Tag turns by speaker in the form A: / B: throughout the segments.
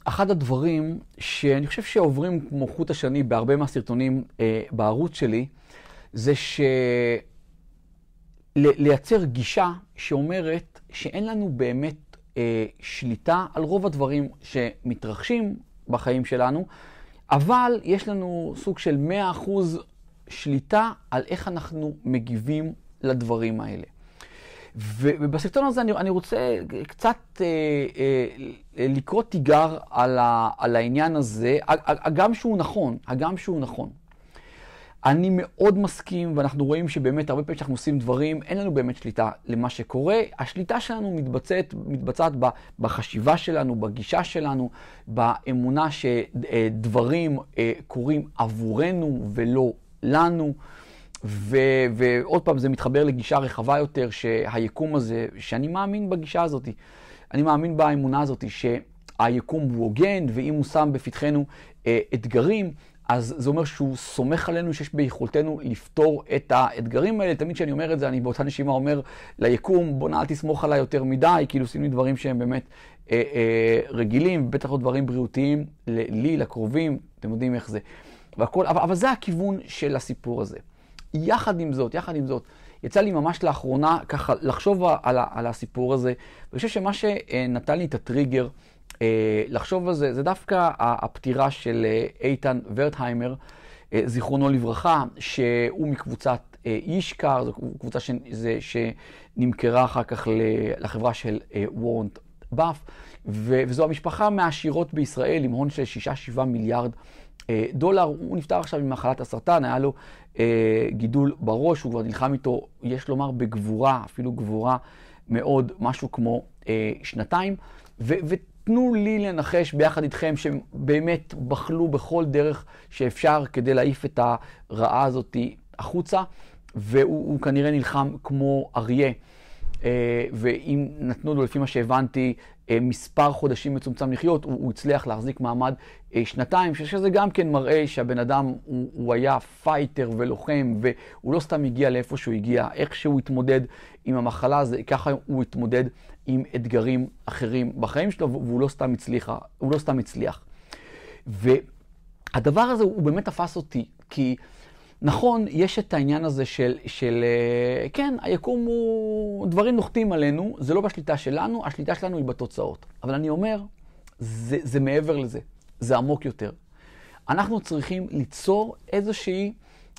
A: אחד הדברים שאני חושב שעוברים כמו חוט השני בהרבה מהסרטונים בערוץ שלי, זה לייצר גישה שאומרת שאין לנו באמת שליטה על רוב הדברים שמתרחשים בחיים שלנו, אבל יש לנו סוג של 100% שליטה על איך אנחנו מגיבים לדברים האלה. ובסרטון הזה אני רוצה קצת לקרוא תיגר על העניין הזה, הגם שהוא נכון. אני מאוד מסכים, ואנחנו רואים שבאמת הרבה פעמים שאנחנו עושים דברים, אין לנו באמת שליטה למה שקורה. השליטה שלנו מתבצעת בחשיבה שלנו, בגישה שלנו, באמונה שדברים קורים עבורנו ולא לנו. ועוד פעם, זה מתחבר לגישה רחבה יותר, שהיקום הזה, שאני מאמין בגישה הזאת, אני מאמין באמונה הזאת, שהיקום הוא הוגן, ואם הוא שם בפתחנו אתגרים, אז זה אומר שהוא סומך עלינו, שיש ביכולתנו לפתור את האתגרים האלה. תמיד כשאני אומר את זה, אני באותה נשימה אומר ליקום, בוא נא אל תסמוך עליי יותר מדי, כאילו עושים לי דברים שהם באמת רגילים, בטח עוד דברים בריאותיים, לי, לקרובים, אתם יודעים איך זה. והכל, אבל זה הכיוון של הסיפור הזה. יחד עם זאת, יצא לי ממש לאחרונה ככה לחשוב על הסיפור הזה, ואני חושב שמה שנתן לי את הטריגר לחשוב על זה, זה דווקא הפטירה של איתן ורטהיימר, זיכרונו לברכה, שהוא מקבוצת אישקר, זו קבוצה שנמכרה אחר כך לחברה של וורן באף, וזו המשפחה מהעשירות בישראל עם הון של 6-7 מיליארד דולר. הוא נפטר עכשיו ממחלת הסרטן, היה לו גידול בראש, הוא כבר נלחם איתו, יש לומר בגבורה, אפילו גבורה מאוד, משהו כמו 2 ותנו לי לנחש ביחד איתכם שהם באמת בחלו בכל דרך שאפשר כדי להעיף את הרעה הזאת החוצה, והוא כנראה נלחם כמו אריה. ואם נתנו לו, לפי מה שהבנתי, מספר חודשים מצומצם לחיות, הוא הצליח להחזיק מעמד 2, שזה גם כן מראה שהבן אדם הוא היה פייטר ולוחם, והוא לא סתם הגיע לאיפה שהוא הגיע. איך שהוא התמודד עם המחלה הזה, ככה הוא התמודד עם אתגרים אחרים בחיים שלו, והוא לא סתם הצליח. והדבר הזה הוא באמת תפס אותי, כי נכון, יש את העניין הזה של כן, היקום הוא, דברים נוחתים עלינו, זה לא בשליטה שלנו, השליטה שלנו היא בתוצאות. אבל אני אומר, זה מעבר לזה, זה עמוק יותר. אנחנו צריכים ליצור איזושהי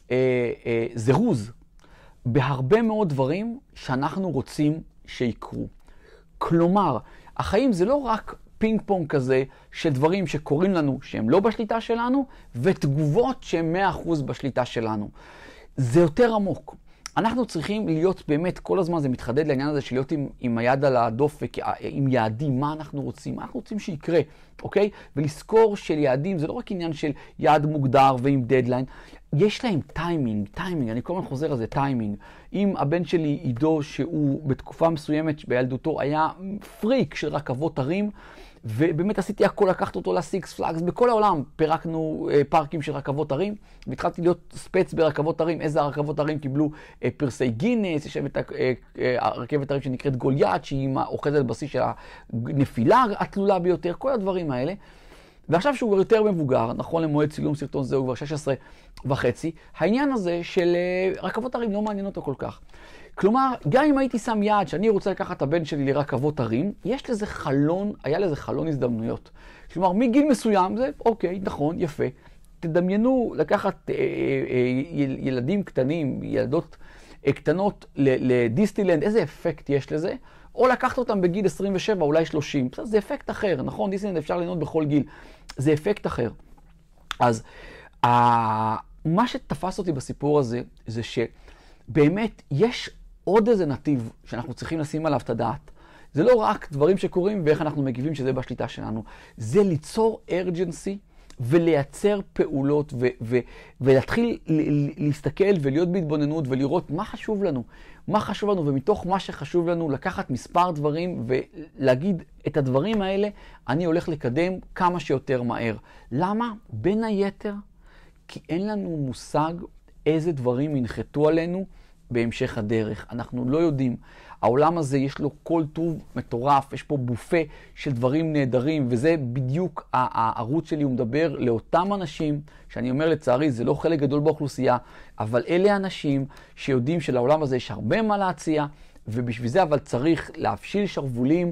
A: זירוז בהרבה מאוד דברים שאנחנו רוצים שיקרו. כלומר, החיים זה לא רק פינג פונג כזה של דברים שקורים לנו שהם לא בשליטה שלנו, ותגובות שהם 100% בשליטה שלנו. זה יותר עמוק. אנחנו צריכים להיות באמת, כל הזמן זה מתחדד לעניין הזה של להיות עם היד על הדופק, עם יעדים, מה אנחנו רוצים, מה אנחנו רוצים שיקרה, אוקיי? ולזכור של יעדים, זה לא רק עניין של יעד מוגדר ועם דדליין, יש להם טיימינג, אני כל הזמן חוזר על זה, טיימינג. אם הבן שלי עידו, שהוא בתקופה מסוימת בילדותו היה פריק של רכבות הרים, ובאמת עשיתי הכל, לקחת אותו לסיקס פלאגס, בכל העולם פירקנו פארקים של רכבות הרים, והתחלתי להיות ספץ ברכבות הרים, איזה הרכבות הרים קיבלו פרסי גינס, יש את הרכבת הרים שנקראת גוליית, שהיא אוחזת על בסיס של הנפילה התלולה ביותר, כל הדברים האלה. ועכשיו שהוא יותר מבוגר, נכון למועד צילום סרטון זה, הוא כבר 16.5, העניין הזה של רכבות הרים לא מעניין אותו כל כך. כלומר, גם אם הייתי שם יעד שאני רוצה לקחת את הבן שלי לרכבות הרים, יש לזה חלון, היה לזה חלון הזדמנויות. כלומר, מגיל מסוים זה, אוקיי, נכון, יפה. תדמיינו לקחת ילדים קטנים, ילדות קטנות לדיסנילנד, איזה אפקט יש לזה? או לקחת אותם בגיל 27, אולי 30. זה אפקט אחר, נכון? דיסנילנד אפשר ליהנות בכל גיל. זה אפקט אחר. אז מה שתפס אותי בסיפור הזה, זה שבאמת יש עוד איזה נתיב שאנחנו צריכים לשים עליו את הדעת. זה לא רק דברים שקורים ואיך אנחנו מגיבים שזה בשליטה שלנו. זה ליצור urgency ולייצר פעולות ולהתחיל להסתכל ולהיות בהתבוננות ולראות מה חשוב לנו. מה חשוב לנו, ומתוך מה שחשוב לנו לקחת מספר דברים ולהגיד את הדברים האלה, אני הולך לקדם כמה שיותר מהר. למה? בין היתר, כי אין לנו מושג איזה דברים ינחתו עלינו בהמשך הדרך. אנחנו לא יודעים. העולם הזה יש לו כל טוב מטורף, יש פה בופה של דברים נהדרים, וזה בדיוק הערוץ שלי, הוא מדבר לאותם אנשים, שאני אומר לצערי, זה לא חלק גדול באוכלוסייה, אבל אלה אנשים שיודעים שלעולם הזה יש הרבה מה להציע, ובשביל זה אבל צריך להפשיל שרבולים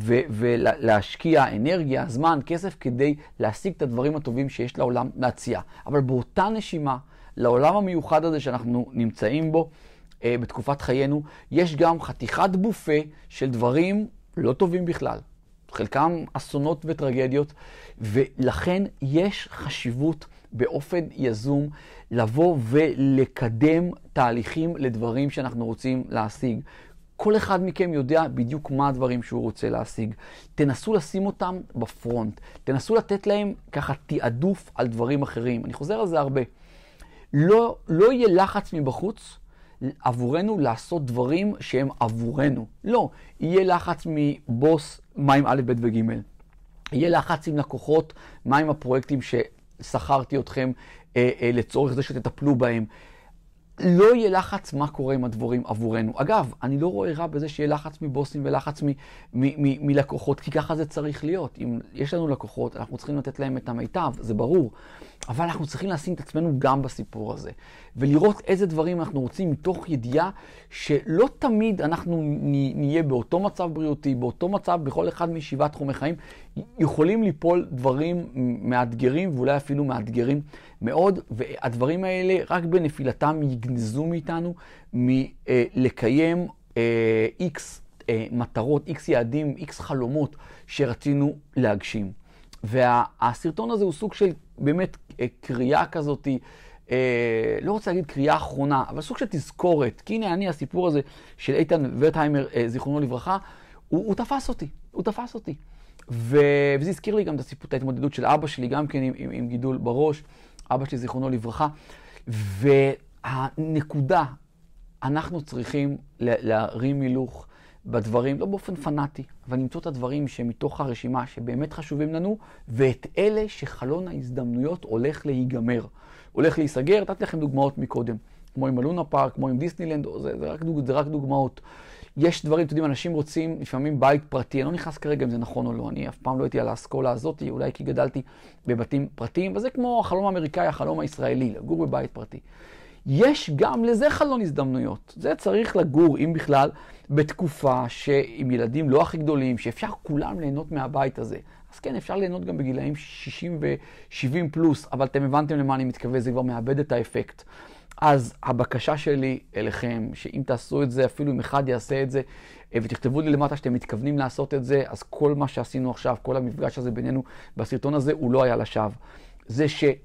A: ולהשקיע אנרגיה, זמן, כסף, כדי להשיג את הדברים הטובים שיש לעולם להציע. אבל באותה נשימה, לעולם המיוחד הזה שאנחנו נמצאים בו, בתקופת חיינו, יש גם חתיכת בופה של דברים לא טובים בכלל. חלקם אסונות וטרגדיות, ולכן יש חשיבות באופן יזום לבוא ולקדם תהליכים לדברים שאנחנו רוצים להשיג. כל אחד מכם יודע בדיוק מה הדברים שהוא רוצה להשיג. תנסו לשים אותם בפרונט. תנסו לתת להם ככה תיעדוף על דברים אחרים. אני חוזר על זה הרבה. לא יהיה לחץ מבחוץ עבורנו לעשות דברים שהם עבורנו. לא. יהיה לחץ מבוס, מה עם א', ב' וג'. יהיה לחץ עם לקוחות, מה עם הפרויקטים ששכרתי אתכם לצורך זה שתטפלו בהם. לא יהיה לחץ מה קורה עם הדברים עבורנו. אגב, אני לא רואה רע בזה שיהיה לחץ מבוסים ולחץ מלקוחות, כי ככה זה צריך להיות. אם יש לנו לקוחות, אנחנו צריכים לתת להם את המיטב, זה ברור. אבל אנחנו צריכים לשים את עצמנו גם בסיפור הזה. ולראות איזה דברים אנחנו רוצים מתוך ידיעה שלא תמיד אנחנו נהיה באותו מצב בריאותי, באותו מצב בכל אחד משבעת תחומי חיים, יכולים ליפול דברים מאתגרים ואולי אפילו מאתגרים מאוד, והדברים האלה רק בנפילתם יגנזו מאיתנו מלקיים X מטרות, X יעדים, X חלומות שרצינו להגשים. והסרטון הזה הוא סוג של באמת קריאה כזאת, לא רוצה להגיד קריאה אחרונה, אבל סוג של תזכורת. כי הנה הסיפור הזה של איתן ורטהיימר, זיכרונו לברכה, הוא תפס אותי. וזה הזכיר לי גם את ההתמודדות של אבא שלי, גם כן עם גידול בראש, אבא שלי זיכרונו לברכה. והנקודה, אנחנו צריכים להרים הילוך בדברים, לא באופן פנאטי, אבל למצוא את הדברים שמתוך הרשימה שבאמת חשובים לנו, ואת אלה שחלון ההזדמנויות הולך להיגמר. הולך להיסגר, נתתי לכם דוגמאות מקודם, כמו עם הלונה פארק, כמו עם דיסנילנד, זה רק דוגמאות. יש דברים, אתם יודעים, אנשים רוצים לפעמים בית פרטי, אני לא נכנס כרגע אם זה נכון או לא, אני אף פעם לא הייתי על האסכולה הזאת, אולי כי גדלתי בבתים פרטיים, וזה כמו החלום האמריקאי, החלום הישראלי, לגור בבית פרטי. יש גם לזה חלון הזדמנויות. זה צריך לגור, אם בכלל, בתקופה עם ילדים לא הכי גדולים, שאפשר כולם ליהנות מהבית הזה. אז כן, אפשר ליהנות גם בגילאים 60 ו-70 פלוס, אבל אתם הבנתם למה אני מתכוון, זה כבר מאבד את האפקט. אז הבקשה שלי אליכם, שאם תעשו את זה, אפילו אם אחד יעשה את זה, ותכתבו לי למטה שאתם מתכוונים לעשות את זה, אז כל מה שעשינו עכשיו, כל המפגש הזה בינינו בסרטון הזה, הוא לא היה לשווא. זה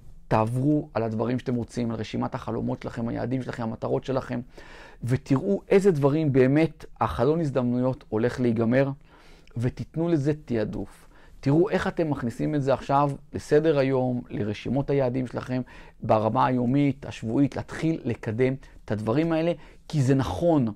A: תעברו על הדברים שאתם רוצים, על רשימת החלומות שלכם, היעדים שלכם, המטרות שלכם, ותראו איזה דברים באמת החלון הזדמנויות הולך להיגמר, ותיתנו לזה תיעדוף. תראו איך אתם מכניסים את זה עכשיו לסדר היום, לרשימות היעדים שלכם, ברמה היומית, השבועית, להתחיל לקדם את הדברים האלה, כי זה נכון.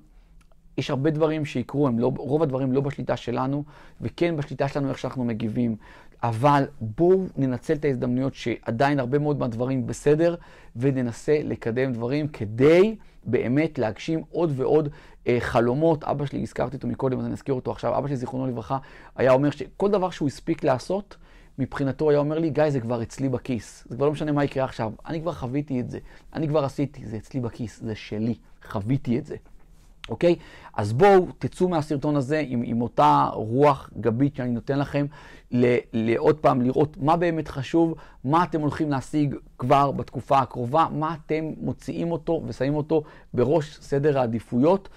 A: יש הרבה דברים שיקרו, רוב הדברים לא בשליטה שלנו, וכן בשליטה שלנו איך שאנחנו מגיבים. אבל בואו ננצל את ההזדמנויות שעדיין הרבה מאוד מהדברים בסדר, וננסה לקדם דברים כדי באמת להגשים עוד ועוד חלומות. אבא שלי, הזכרתי אותו מקודם, אז אני אזכיר אותו עכשיו, אבא שלי זיכרונו לברכה, היה אומר שכל דבר שהוא הספיק לעשות, מבחינתו היה אומר לי, גיא, זה כבר אצלי בכיס. זה כבר לא משנה מה יקרה עכשיו. אני כבר חוויתי את זה. אני כבר עשיתי, זה אצלי בכיס, זה שלי. חוויתי את זה. אוקיי? אז בואו תצאו מהסרטון הזה עם אותה רוח גבית שאני נותן לכם, לעוד פעם לראות מה באמת חשוב, מה אתם הולכים להשיג כבר בתקופה הקרובה, מה אתם מוציאים אותו ושמים אותו בראש סדר העדיפויות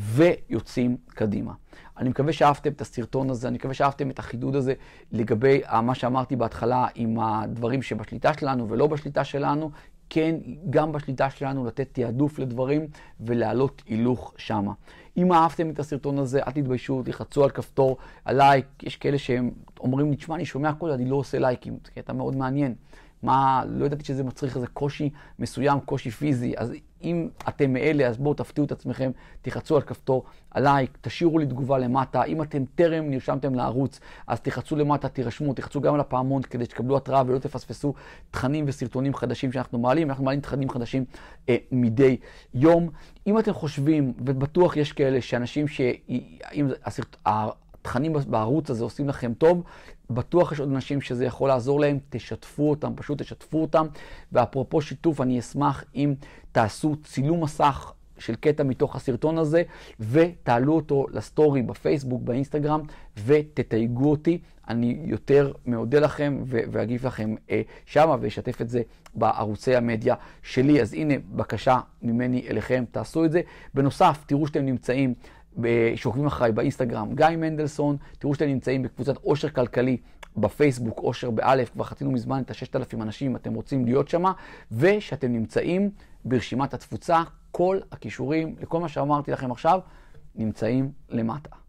A: ויוצאים קדימה. אני מקווה שאהבתם את הסרטון הזה, אני מקווה שאהבתם את החידוד הזה לגבי מה שאמרתי בהתחלה עם הדברים שבשליטה שלנו ולא בשליטה שלנו, כן, גם בשליטה שלנו לתת תיעדוף לדברים ולהעלות הילוך שמה. אם אהבתם את הסרטון הזה, אל תתביישו, תלחצו על כפתור הלייק. יש כאלה שהם אומרים לי, תשמע, אני שומע הכל, אני לא עושה לייקים. זה קטע מאוד מעניין. לא ידעתי שזה מצריך איזה קושי מסוים, קושי פיזי. אז אם אתם מאלה, אז בואו תפתיעו את עצמכם, תחצו על כפתור הלייק, תשאירו לי תגובה למטה. אם אתם טרם נרשמתם לערוץ, אז תחצו למטה, תירשמו, תחצו גם על הפעמון כדי שתקבלו התראה ולא תפספסו תכנים וסרטונים חדשים שאנחנו מעלים. אנחנו מעלים תכנים חדשים מדי יום. אם אתם חושבים, ובטוח יש כאלה שאנשים שאם התכנים בערוץ הזה עושים לכם טוב, בטוח יש עוד אנשים שזה יכול לעזור להם, תשתפו אותם, פשוט תשתפו אותם. ואפרופו שיתוף, אני אשמח אם תעשו צילום מסך של קטע מתוך הסרטון הזה, ותעלו אותו לסטורי בפייסבוק, באינסטגרם, ותתייגו אותי. אני יותר מעודד לכם ואגיב לכם שמה, ואשתף את זה בערוצי המדיה שלי. אז הנה, בקשה ממני אליכם, תעשו את זה. בנוסף, תראו שאתם נמצאים, שעוקבים אחריי באינסטגרם, גיא מנדלסון, תראו שאתם נמצאים בקבוצת עושר כלכלי בפייסבוק, עושר באלף, כבר חצינו מזמן את 6,000 אנשים, אתם רוצים להיות שמה, ושאתם נמצאים ברשימת התפוצה. כל הכישורים לכל מה שאמרתי לכם עכשיו נמצאים למטה.